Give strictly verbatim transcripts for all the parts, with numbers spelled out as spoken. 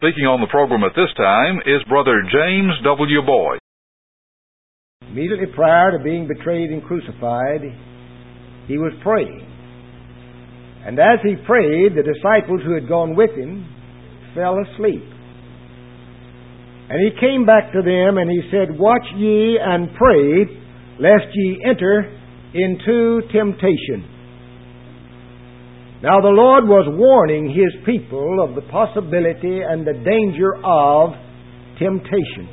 Speaking on the program at this time is Brother James W. Boyd. Immediately prior to being betrayed and crucified, he was praying. And as he prayed, the disciples who had gone with him fell asleep. And he came back to them and he said, "Watch ye and pray, lest ye enter into temptation." Now the Lord was warning His people of the possibility and the danger of temptation.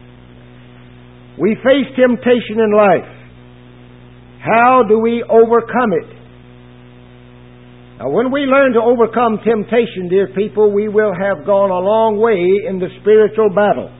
We face temptation in life. How do we overcome it? Now when we learn to overcome temptation, dear people, we will have gone a long way in the spiritual battle.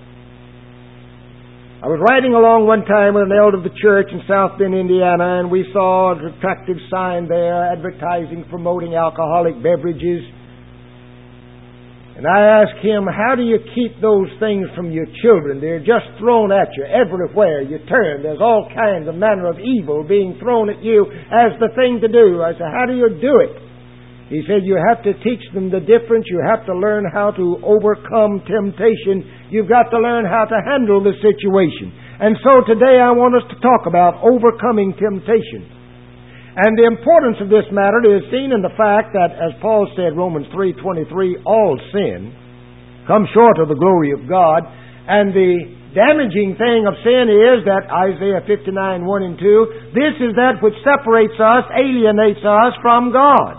I was riding along one time with an elder of the church in South Bend, Indiana, and we saw an attractive sign there advertising, promoting alcoholic beverages. And I asked him, "How do you keep those things from your children? They're just thrown at you everywhere you turn. There's all kinds of manner of evil being thrown at you as the thing to do." I said, "How do you do it?" He said, "You have to teach them the difference. You have to learn how to overcome temptation. You've got to learn how to handle the situation." And so today I want us to talk about overcoming temptation. And the importance of this matter is seen in the fact that, as Paul said, Romans three twenty-three, all sin come short of the glory of God. And the damaging thing of sin is that Isaiah fifty-nine, one and two, this is that which separates us, alienates us from God.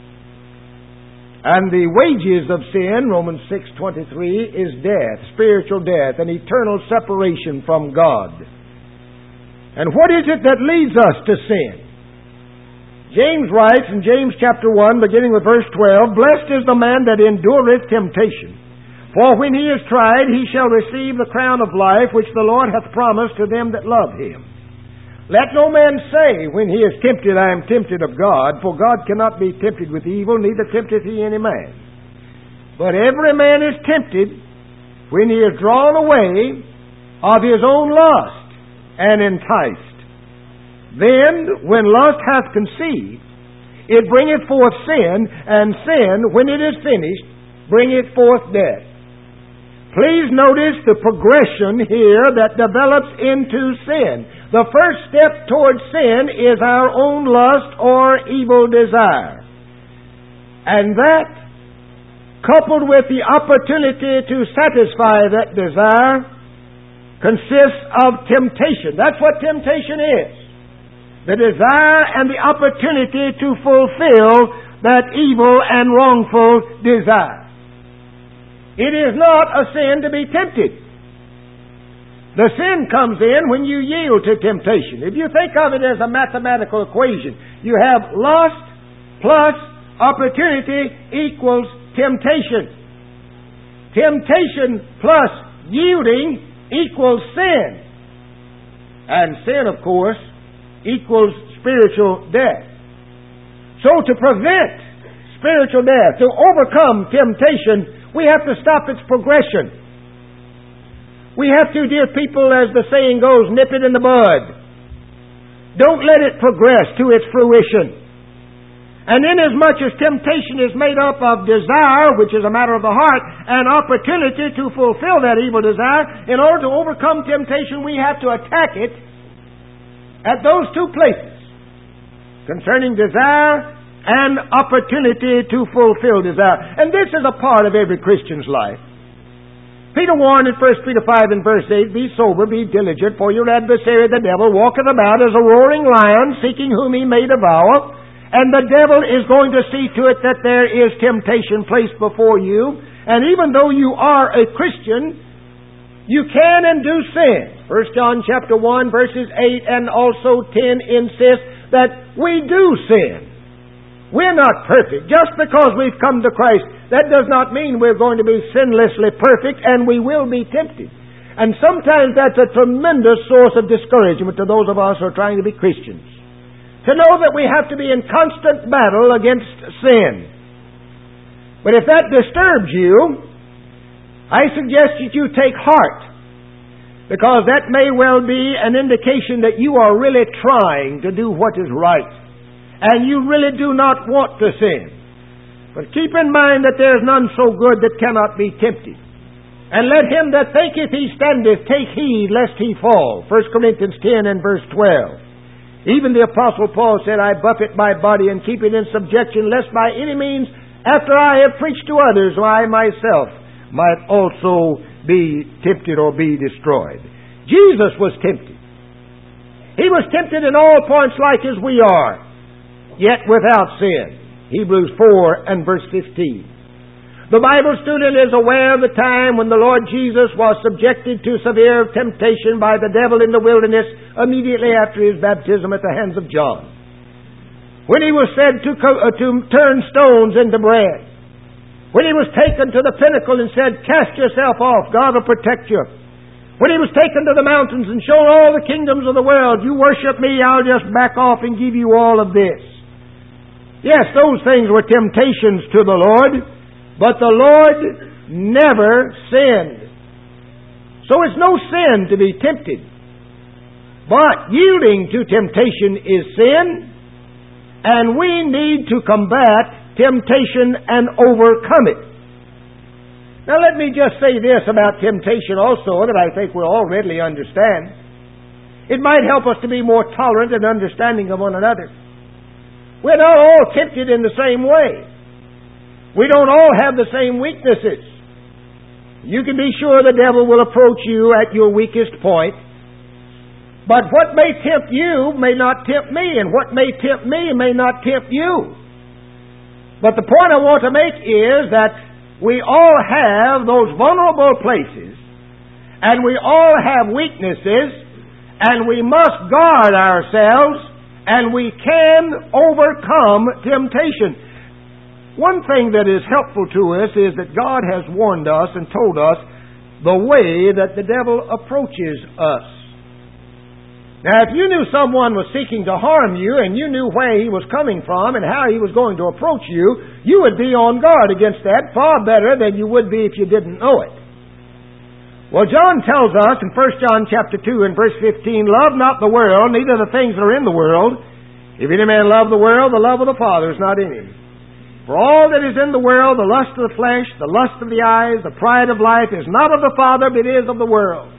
And the wages of sin, Romans six twenty-three, is death, spiritual death, and eternal separation from God. And what is it that leads us to sin? James writes in James chapter one, beginning with verse twelve, "Blessed is the man that endureth temptation, for when he is tried, he shall receive the crown of life which the Lord hath promised to them that love Him. Let no man say, when he is tempted, I am tempted of God, for God cannot be tempted with evil, neither tempteth He any man. But every man is tempted when he is drawn away of his own lust and enticed. Then, when lust hath conceived, it bringeth forth sin, and sin, when it is finished, bringeth forth death." Please notice the progression here that develops into sin. The first step towards sin is our own lust or evil desire. And that, coupled with the opportunity to satisfy that desire, consists of temptation. That's what temptation is. The desire and the opportunity to fulfill that evil and wrongful desire. It is not a sin to be tempted. The sin comes in when you yield to temptation. If you think of it as a mathematical equation, you have lust plus opportunity equals temptation. Temptation plus yielding equals sin. And sin, of course, equals spiritual death. So to prevent spiritual death, to overcome temptation, we have to stop its progression. We have to, dear people, as the saying goes, nip it in the bud. Don't let it progress to its fruition. And inasmuch as temptation is made up of desire, which is a matter of the heart, and opportunity to fulfill that evil desire, in order to overcome temptation, we have to attack it at those two places, concerning desire and opportunity to fulfill desire. And this is a part of every Christian's life. Peter warned in First Peter five and verse eight, "Be sober, be diligent, for your adversary the devil walketh about as a roaring lion, seeking whom he may devour." And the devil is going to see to it that there is temptation placed before you. And even though you are a Christian, you can and do sin. First John chapter one verses eight and also ten insist that we do sin. We're not perfect. Just because we've come to Christ, that does not mean we're going to be sinlessly perfect, and we will be tempted. And sometimes that's a tremendous source of discouragement to those of us who are trying to be Christians. To know that we have to be in constant battle against sin. But if that disturbs you, I suggest that you take heart, because that may well be an indication that you are really trying to do what is right. And you really do not want to sin. But keep in mind that there is none so good that cannot be tempted. And let him that thinketh he standeth take heed lest he fall. First Corinthians ten and verse twelve. Even the Apostle Paul said, I buffet my body and keep it in subjection, lest by any means, after I have preached to others, I myself might also be tempted or be destroyed. Jesus was tempted. He was tempted in all points like as we are, yet without sin. Hebrews four and verse fifteen. The Bible student is aware of the time when the Lord Jesus was subjected to severe temptation by the devil in the wilderness immediately after his baptism at the hands of John. When he was said to, co- uh, to turn stones into bread. When he was taken to the pinnacle and said, cast yourself off, God will protect you. When he was taken to the mountains and shown all the kingdoms of the world, you worship me, I'll just back off and give you all of this. Yes, those things were temptations to the Lord. But the Lord never sinned. So it's no sin to be tempted. But yielding to temptation is sin, and we need to combat temptation and overcome it. Now let me just say this about temptation also that I think we'll all readily understand. It might help us to be more tolerant and understanding of one another. We're not all tempted in the same way. We don't all have the same weaknesses. You can be sure the devil will approach you at your weakest point. But what may tempt you may not tempt me, and what may tempt me may not tempt you. But the point I want to make is that we all have those vulnerable places, and we all have weaknesses, and we must guard ourselves, and we can overcome temptation. One thing that is helpful to us is that God has warned us and told us the way that the devil approaches us. Now, if you knew someone was seeking to harm you and you knew where he was coming from and how he was going to approach you, you would be on guard against that far better than you would be if you didn't know it. Well, John tells us in First John chapter two and verse fifteen, love not the world, neither the things that are in the world. If any man love the world, the love of the Father is not in him. For all that is in the world, the lust of the flesh, the lust of the eyes, the pride of life, is not of the Father, but is of the world.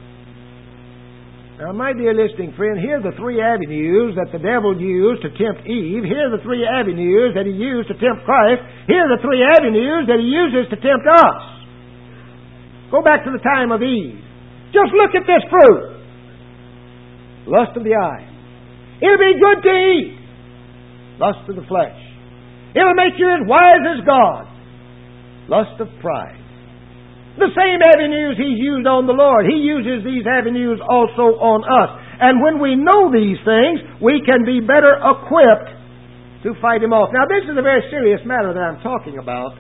Now, my dear listening friend, here are the three avenues that the devil used to tempt Eve. Here are the three avenues that he used to tempt Christ. Here are the three avenues that he uses to tempt us. Go back to the time of Eve. Just look at this fruit. Lust of the eye. It'll be good to eat. Lust of the flesh. It'll make you as wise as God. Lust of pride. The same avenues He's used on the Lord, He uses these avenues also on us. And when we know these things, we can be better equipped to fight Him off. Now, this is a very serious matter that I'm talking about.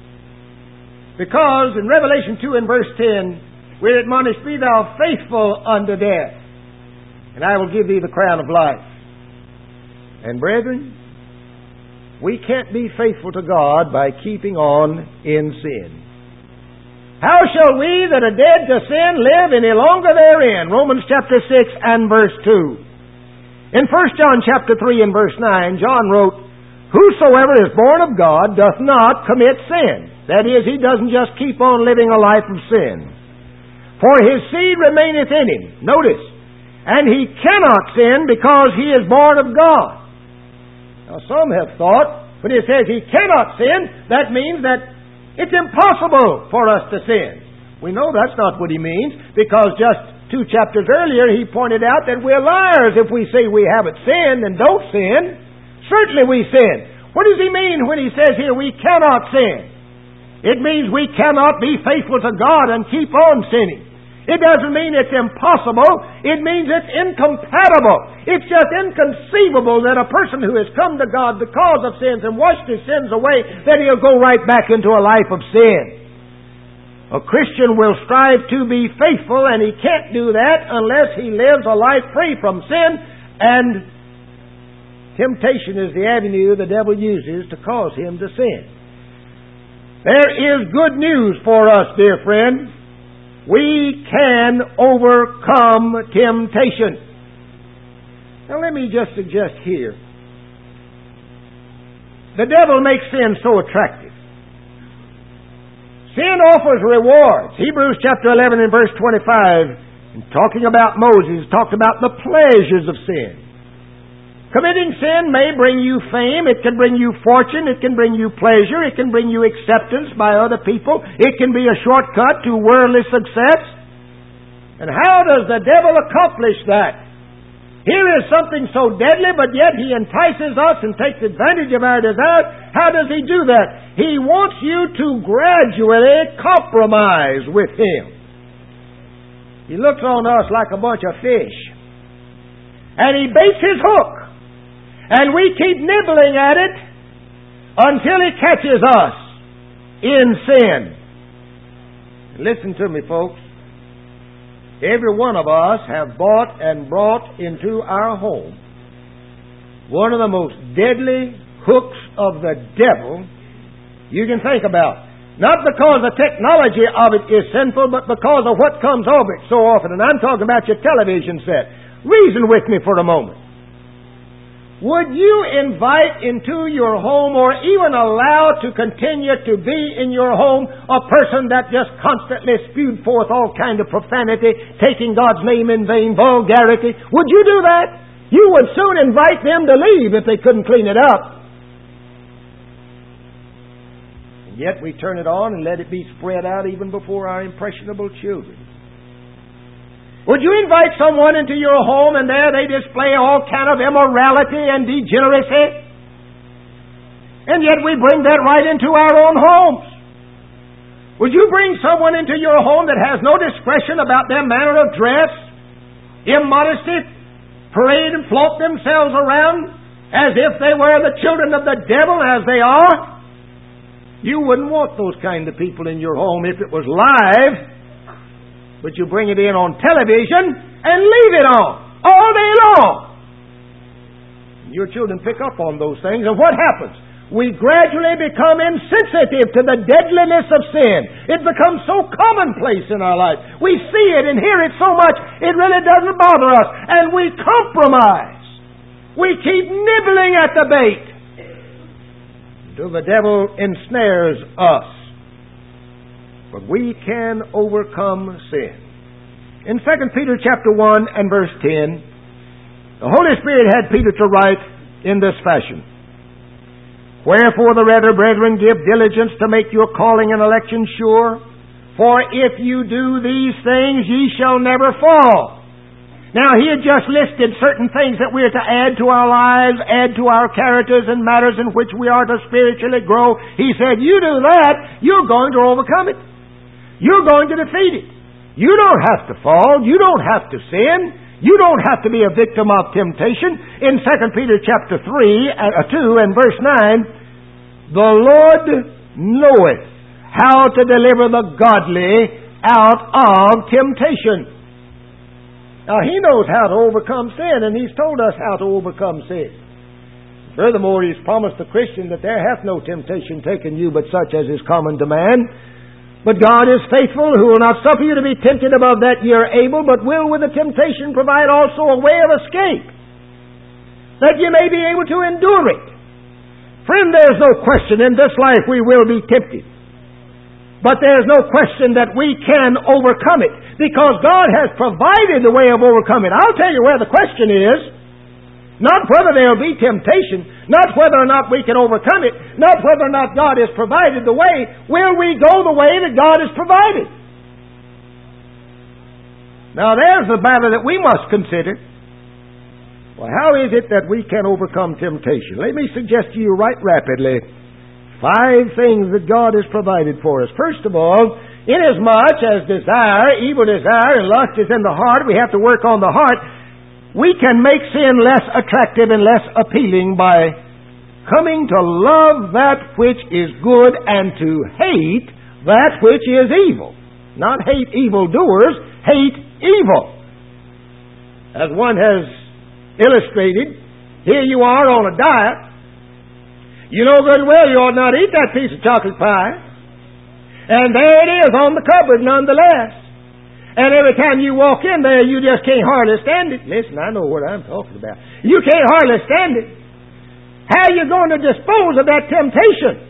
Because in Revelation two and verse ten, we're admonished, be thou faithful unto death, and I will give thee the crown of life. And brethren, we can't be faithful to God by keeping on in sin. How shall we that are dead to sin live any longer therein? Romans chapter six and verse two. In First John chapter three and verse nine, John wrote, whosoever is born of God doth not commit sin. That is, he doesn't just keep on living a life of sin. For his seed remaineth in him. Notice, and he cannot sin because he is born of God. Now, some have thought, when it says he cannot sin, that means that it's impossible for us to sin. We know that's not what he means, because just two chapters earlier he pointed out that we're liars if we say we haven't sinned and don't sin. Certainly we sin. What does he mean when he says here we cannot sin? It means we cannot be faithful to God and keep on sinning. It doesn't mean it's impossible. It means it's incompatible. It's just inconceivable that a person who has come to God because of sins and washed his sins away, that he'll go right back into a life of sin. A Christian will strive to be faithful, and he can't do that unless he lives a life free from sin, and temptation is the avenue the devil uses to cause him to sin. There is good news for us, dear friend. We can overcome temptation. Now let me just suggest here. The devil makes sin so attractive. Sin offers rewards. Hebrews chapter eleven and verse twenty-five, in talking about Moses, talked about the pleasures of sin. Committing sin may bring you fame, it can bring you fortune, it can bring you pleasure, it can bring you acceptance by other people, it can be a shortcut to worldly success. And how does the devil accomplish that? Here is something so deadly, but yet he entices us and takes advantage of our desires. How does he do that? He wants you to gradually compromise with him. He looks on us like a bunch of fish, and he baits his hook. And we keep nibbling at it until He catches us in sin. Listen to me, folks. Every one of us have bought and brought into our home one of the most deadly hooks of the devil you can think about. Not because the technology of it is sinful, but because of what comes of it so often. And I'm talking about your television set. Reason with me for a moment. Would you invite into your home or even allow to continue to be in your home a person that just constantly spewed forth all kind of profanity, taking God's name in vain, vulgarity? Would you do that? You would soon invite them to leave if they couldn't clean it up. And yet we turn it on and let it be spread out even before our impressionable children. Would you invite someone into your home and there they display all kind of immorality and degeneracy? And yet we bring that right into our own homes. Would you bring someone into your home that has no discretion about their manner of dress, immodesty, parade and flaunt themselves around as if they were the children of the devil, as they are? You wouldn't want those kind of people in your home if it was live. But you bring it in on television and leave it on all day long. Your children pick up on those things, and what happens? We gradually become insensitive to the deadliness of sin. It becomes so commonplace in our life. We see it and hear it so much, it really doesn't bother us. And we compromise. We keep nibbling at the bait until the devil ensnares us. But we can overcome sin. In Second Peter chapter one and verse ten, the Holy Spirit had Peter to write in this fashion. Wherefore the rather, brethren, give diligence to make your calling and election sure. For if you do these things, ye shall never fall. Now, he had just listed certain things that we are to add to our lives, add to our characters and matters in which we are to spiritually grow. He said, you do that, you're going to overcome it. You're going to defeat it. You don't have to fall. You don't have to sin. You don't have to be a victim of temptation. In Second Peter chapter three, uh, two and verse nine, the Lord knoweth how to deliver the godly out of temptation. Now, He knows how to overcome sin, and He's told us how to overcome sin. Furthermore, He's promised the Christian that there hath no temptation taken you but such as is common to man. But God is faithful, who will not suffer you to be tempted above that ye are able, but will with the temptation provide also a way of escape, that ye may be able to endure it. Friend, there's no question in this life we will be tempted. But there's no question that we can overcome it, because God has provided the way of overcoming it. I'll tell you where the question is. Not whether there will be temptation, not whether or not we can overcome it, not whether or not God has provided the way. Will we go the way that God has provided? Now there's the matter that we must consider. Well, how is it that we can overcome temptation? Let me suggest to you right rapidly five things that God has provided for us. First of all, inasmuch as desire, evil desire, and lust is in the heart, we have to work on the heart. We can make sin less attractive and less appealing by coming to love that which is good and to hate that which is evil. Not hate evildoers, hate evil. As one has illustrated, here you are on a diet. You know good and well you ought not eat that piece of chocolate pie. And there it is on the cupboard nonetheless. And every time you walk in there, you just can't hardly stand it. Listen, I know what I'm talking about. You can't hardly stand it. How are you going to dispose of that temptation?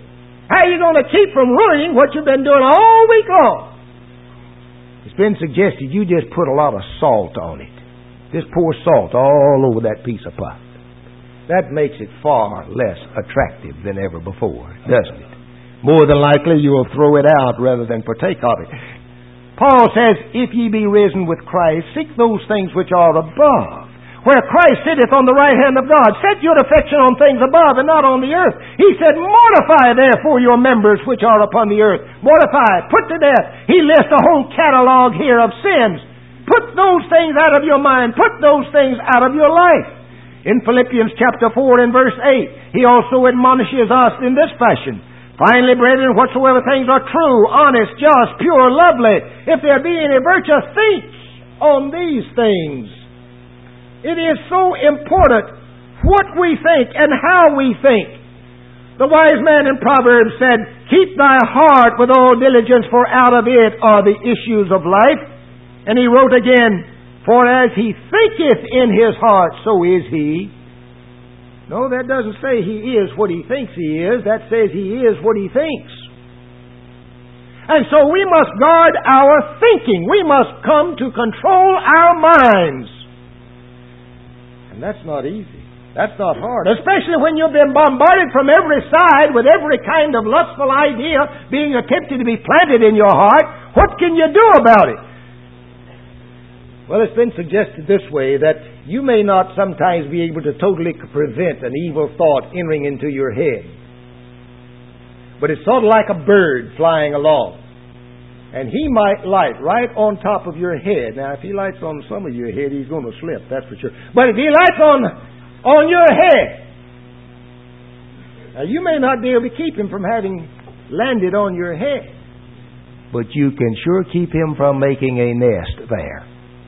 How are you going to keep from ruining what you've been doing all week long? It's been suggested you just put a lot of salt on it. Just pour salt all over that piece of puff. That makes it far less attractive than ever before, doesn't it? More than likely you will throw it out rather than partake of it. Paul says, if ye be risen with Christ, seek those things which are above, where Christ sitteth on the right hand of God. Set your affection on things above and not on the earth. He said, mortify therefore your members which are upon the earth. Mortify, put to death. He lists a whole catalog here of sins. Put those things out of your mind. Put those things out of your life. In Philippians chapter four and verse eight, he also admonishes us in this fashion. Finally, brethren, whatsoever things are true, honest, just, pure, lovely, if there be any virtue, think on these things. It is so important what we think and how we think. The wise man in Proverbs said, keep thy heart with all diligence, for out of it are the issues of life. And he wrote again, for as he thinketh in his heart, so is he. No, that doesn't say he is what he thinks he is. That says he is what he thinks. And so we must guard our thinking. We must come to control our minds. And that's not easy. That's not hard. Especially when you've been bombarded from every side with every kind of lustful idea being attempted to be planted in your heart. What can you do about it? Well, it's been suggested this way, that you may not sometimes be able to totally prevent an evil thought entering into your head. But it's sort of like a bird flying along. And he might light right on top of your head. Now, if he lights on some of your head, he's going to slip, that's for sure. But if he lights on, on your head, now you may not be able to keep him from having landed on your head. But you can sure keep him from making a nest there.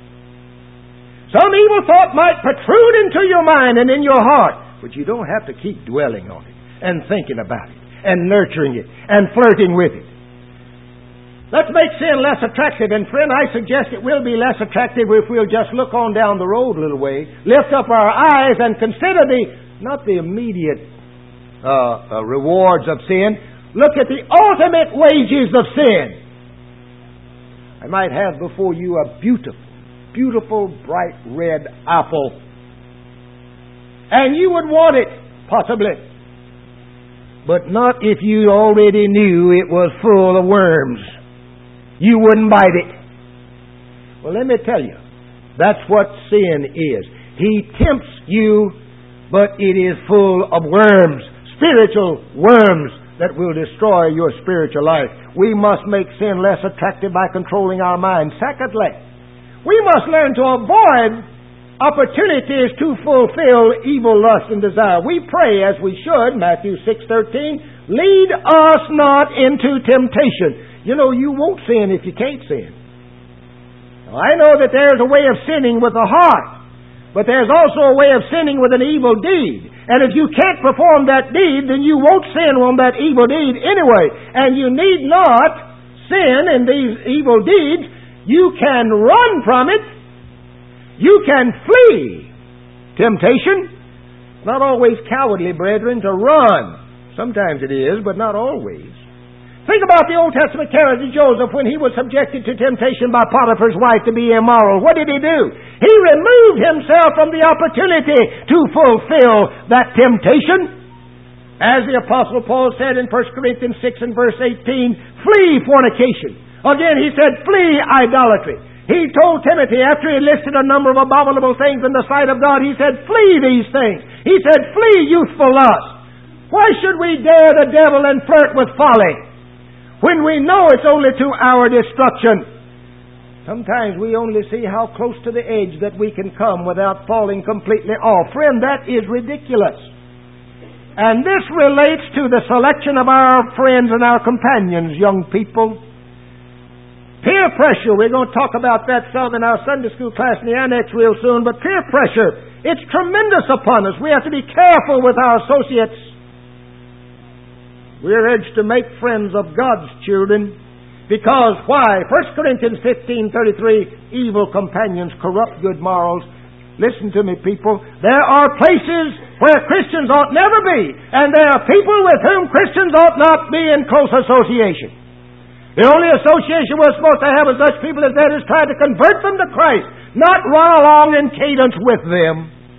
Some evil thought might protrude into your mind and in your heart, but you don't have to keep dwelling on it and thinking about it and nurturing it and flirting with it. Let's make sin less attractive. And friend, I suggest it will be less attractive if we'll just look on down the road a little way, lift up our eyes and consider the, not the immediate uh, uh, rewards of sin, look at the ultimate wages of sin. I might have before you a beautiful, beautiful, bright red apple. And you would want it, possibly. But not if you already knew it was full of worms. You wouldn't bite it. Well, let me tell you, that's what sin is. He tempts you, but it is full of worms, spiritual worms that will destroy your spiritual life. We must make sin less attractive by controlling our minds. Secondly, we must learn to avoid opportunities to fulfill evil lust and desire. We pray as we should, Matthew six thirteen, lead us not into temptation. You know, you won't sin if you can't sin. Now, I know that there's a way of sinning with the heart, but there's also a way of sinning with an evil deed. And if you can't perform that deed, then you won't sin on that evil deed anyway. And you need not sin in these evil deeds. You can run from it. You can flee temptation. Not always cowardly, brethren, to run. Sometimes it is, but not always. Think about the Old Testament character Joseph when he was subjected to temptation by Potiphar's wife to be immoral. What did he do? He removed himself from the opportunity to fulfill that temptation. As the Apostle Paul said in First Corinthians six and verse eighteen, flee fornication. Again, he said, flee idolatry. He told Timothy, after he listed a number of abominable things in the sight of God, he said, flee these things. He said, flee youthful lust. Why should we dare the devil and flirt with folly when we know it's only to our destruction? Sometimes we only see how close to the edge that we can come without falling completely off. Friend, that is ridiculous. And this relates to the selection of our friends and our companions, young people. Peer pressure, we're going to talk about that some in our Sunday school class in the annex real soon, but peer pressure, it's tremendous upon us. We have to be careful with our associates. We're urged to make friends of God's children because, why? First Corinthians fifteen thirty-three, evil companions corrupt good morals, Listen to me, people. There are places where Christians ought never be, and there are people with whom Christians ought not be in close association. The only association we're supposed to have with such people as that is try to convert them to Christ, not run along in cadence with them.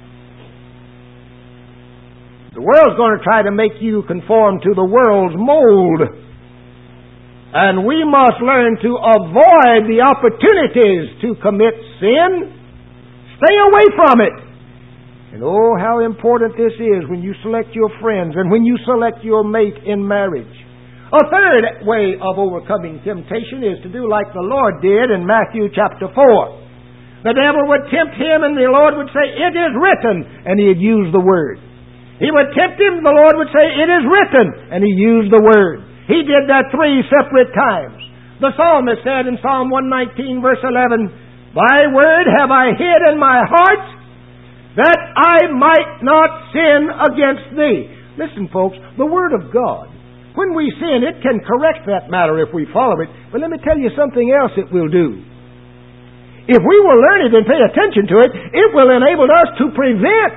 The world's going to try to make you conform to the world's mold. And we must learn to avoid the opportunities to commit sin. Stay away from it. And oh, how important this is when you select your friends and when you select your mate in marriage. A third way of overcoming temptation is to do like the Lord did in Matthew chapter four. The devil would tempt him and the Lord would say, "It is written," and he'd use the word. He would tempt him, the Lord would say, "It is written," and he used the word. He did that three separate times. The psalmist said in Psalm one nineteen verse eleven, "Thy word have I hid in my heart, that I might not sin against thee." Listen, folks, the Word of God, when we sin, it can correct that matter if we follow it. But let me tell you something else it will do. If we will learn it and pay attention to it, it will enable us to prevent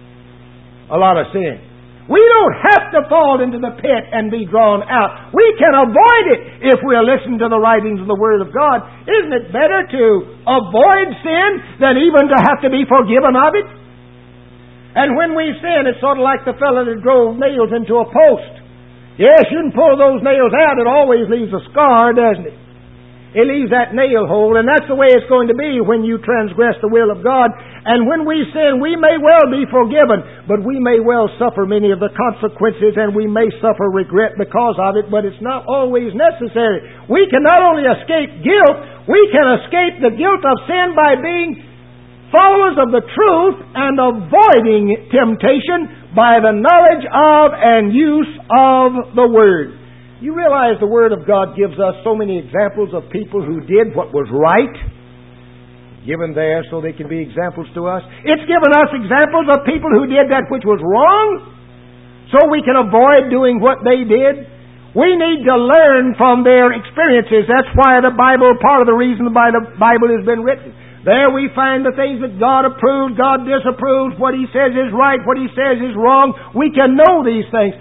a lot of sin. We don't have to fall into the pit and be drawn out. We can avoid it if we'll listen to the writings of the Word of God. Isn't it better to avoid sin than even to have to be forgiven of it? And when we sin, it's sort of like the fellow that drove nails into a post. Yes, you can pull those nails out. It always leaves a scar, doesn't it? It leaves that nail hole, and that's the way it's going to be when you transgress the will of God. And when we sin, we may well be forgiven, but we may well suffer many of the consequences, and we may suffer regret because of it, but it's not always necessary. We can not only escape guilt, we can escape the guilt of sin by being followers of the truth and avoiding temptation by the knowledge of and use of the Word. You realize the Word of God gives us so many examples of people who did what was right, given there so they can be examples to us. It's given us examples of people who did that which was wrong, so we can avoid doing what they did. We need to learn from their experiences. That's why the Bible, part of the reason the Bible has been written. There we find the things that God approved, God disapproves, what He says is right, what He says is wrong. We can know these things.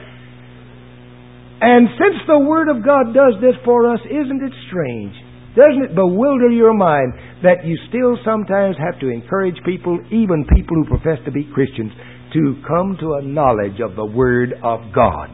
And since the Word of God does this for us, isn't it strange? Doesn't it bewilder your mind that you still sometimes have to encourage people, even people who profess to be Christians, to come to a knowledge of the Word of God?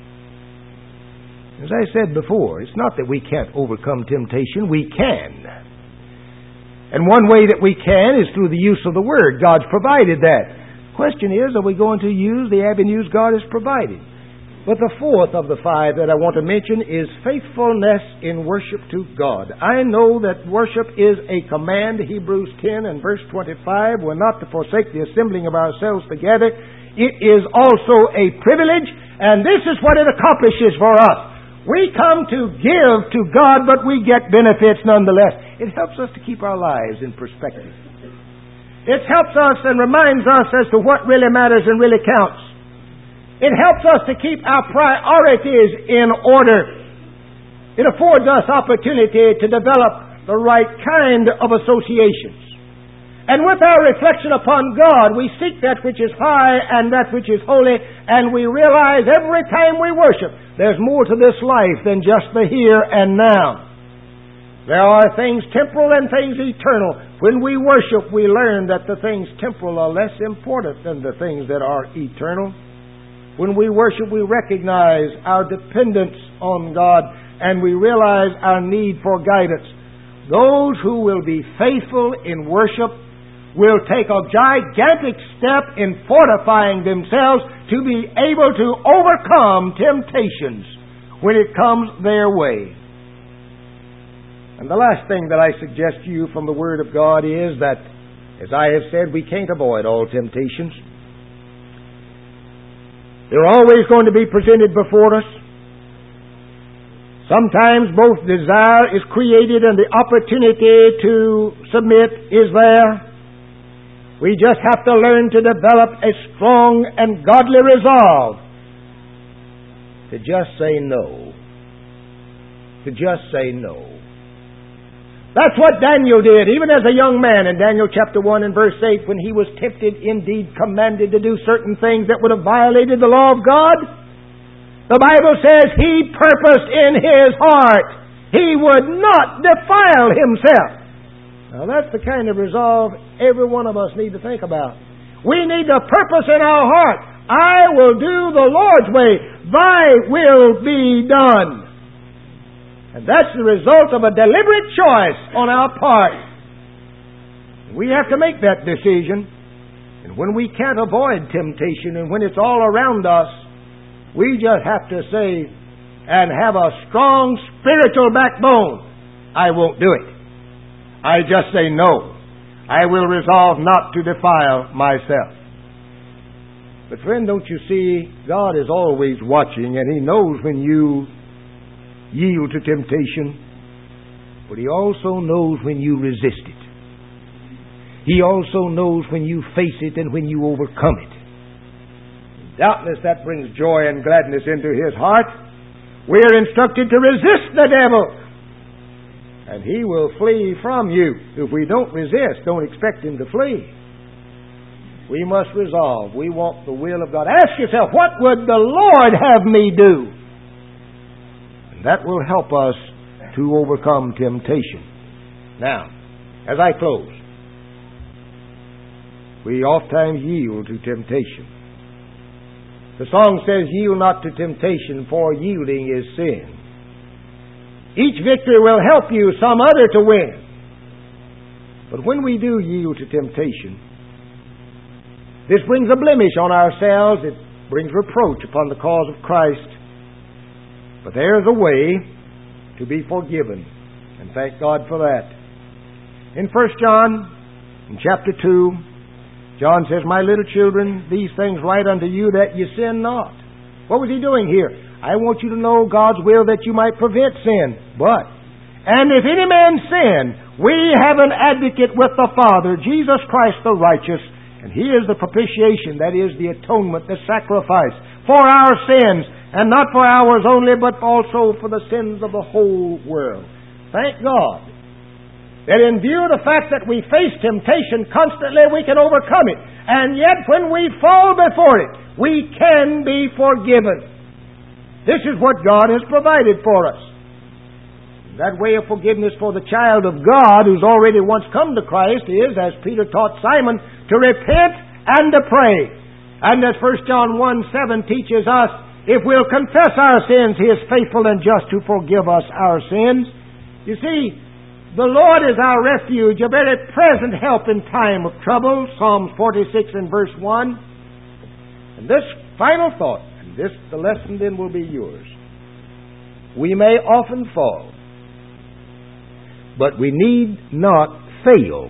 As I said before, it's not that we can't overcome temptation. We can. And one way that we can is through the use of the Word. God's provided that. Question is, are we going to use the avenues God has provided? But the fourth of the five that I want to mention is faithfulness in worship to God. I know that worship is a command. Hebrews ten and verse twenty-five, we're not to forsake the assembling of ourselves together. It is also a privilege, and this is what it accomplishes for us. We come to give to God, but we get benefits nonetheless. It helps us to keep our lives in perspective. It helps us and reminds us as to what really matters and really counts. It helps us to keep our priorities in order. It affords us opportunity to develop the right kind of associations. And with our reflection upon God, we seek that which is high and that which is holy, and we realize every time we worship, there's more to this life than just the here and now. There are things temporal and things eternal. When we worship, we learn that the things temporal are less important than the things that are eternal. When we worship, we recognize our dependence on God, and we realize our need for guidance. Those who will be faithful in worship will take a gigantic step in fortifying themselves to be able to overcome temptations when it comes their way. And the last thing that I suggest to you from the Word of God is that, as I have said, we can't avoid all temptations. They're always going to be presented before us. Sometimes both desire is created and the opportunity to submit is there. We just have to learn to develop a strong and godly resolve to just say no. To just say no. That's what Daniel did, even as a young man in Daniel chapter one and verse eight, when he was tempted, indeed commanded to do certain things that would have violated the law of God. The Bible says he purposed in his heart he would not defile himself. Now that's the kind of resolve every one of us need to think about. We need to purpose in our heart, I will do the Lord's way, thy will be done. And that's the result of a deliberate choice on our part. We have to make that decision. And when we can't avoid temptation and when it's all around us, we just have to say and have a strong spiritual backbone, I won't do it. I just say no. I will resolve not to defile myself. But friend, don't you see, God is always watching, and He knows when you yield to temptation, but He also knows when you resist it. He also knows when you face it and when you overcome it. Doubtless that brings joy and gladness into His heart. We are instructed to resist the devil, and he will flee from you. If we don't resist, don't expect him to flee. We must resolve. We want the will of God. Ask yourself, what would the Lord have me do? And that will help us to overcome temptation. Now, as I close, we oftentimes yield to temptation. The song says, yield not to temptation, for yielding is sin. Each victory will help you some other to win. But when we do yield to temptation, this brings a blemish on ourselves. It brings reproach upon the cause of Christ. But there is a way to be forgiven. And thank God for that. In First John, in chapter two, John says, my little children, these things write unto you that ye sin not. What was he doing here? I want you to know God's will that you might prevent sin. But, and if any man sin, we have an advocate with the Father, Jesus Christ the righteous, and He is the propitiation, that is the atonement, the sacrifice for our sins, and not for ours only, but also for the sins of the whole world. Thank God that in view of the fact that we face temptation constantly, we can overcome it. And yet when we fall before it, we can be forgiven. This is what God has provided for us. That way of forgiveness for the child of God who's already once come to Christ is, as Peter taught Simon, to repent and to pray. And as First John one seven teaches us, if we'll confess our sins, He is faithful and just to forgive us our sins. You see, the Lord is our refuge, a very present help in time of trouble. Psalms forty-six and verse one. And this final thought, and this, the lesson then will be yours. We may often fall, but we need not fail.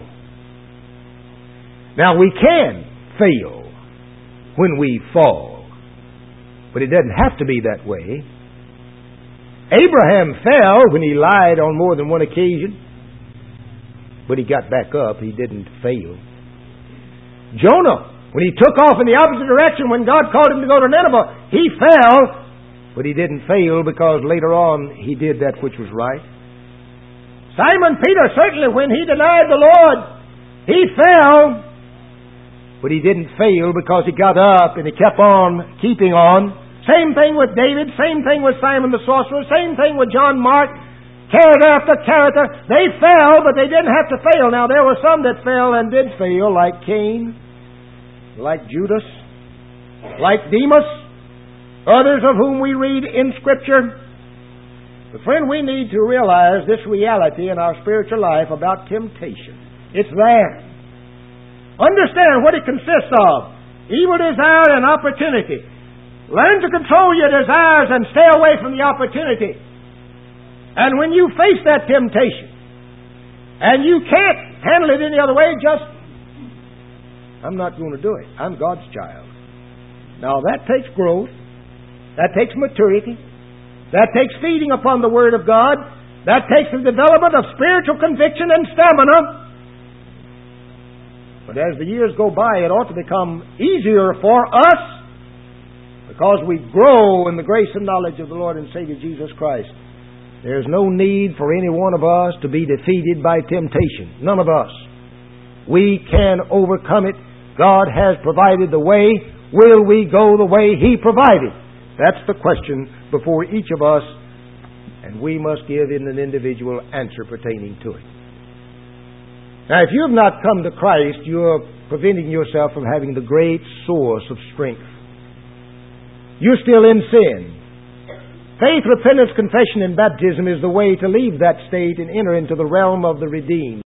Now we can fail when we fall, but it doesn't have to be that way. Abraham fell when he lied on more than one occasion, but he got back up. He didn't fail. Jonah, when he took off in the opposite direction when God called him to go to Nineveh, he fell, but he didn't fail because later on he did that which was right. Simon Peter, certainly when he denied the Lord, he fell, but he didn't fail because he got up and he kept on keeping on. Same thing with David, same thing with Simon the sorcerer, same thing with John Mark. Character after character, they fell, but they didn't have to fail. Now, there were some that fell and did fail, like Cain, like Judas, like Demas, others of whom we read in Scripture. But friend, we need to realize this reality in our spiritual life about temptation. It's there. Understand what it consists of. Evil desire and opportunity. Learn to control your desires and stay away from the opportunity. And when you face that temptation, and you can't handle it any other way, just, I'm not going to do it. I'm God's child. Now that takes growth. That takes maturity. That takes feeding upon the Word of God. That takes the development of spiritual conviction and stamina. But as the years go by, it ought to become easier for us because we grow in the grace and knowledge of the Lord and Savior Jesus Christ. There's no need for any one of us to be defeated by temptation. None of us. We can overcome it. God has provided the way. Will we go the way He provided? That's the question before each of us, and we must give in an individual answer pertaining to it. Now, if you have not come to Christ, you are preventing yourself from having the great source of strength. You're still in sin. Faith, repentance, confession, and baptism is the way to leave that state and enter into the realm of the redeemed.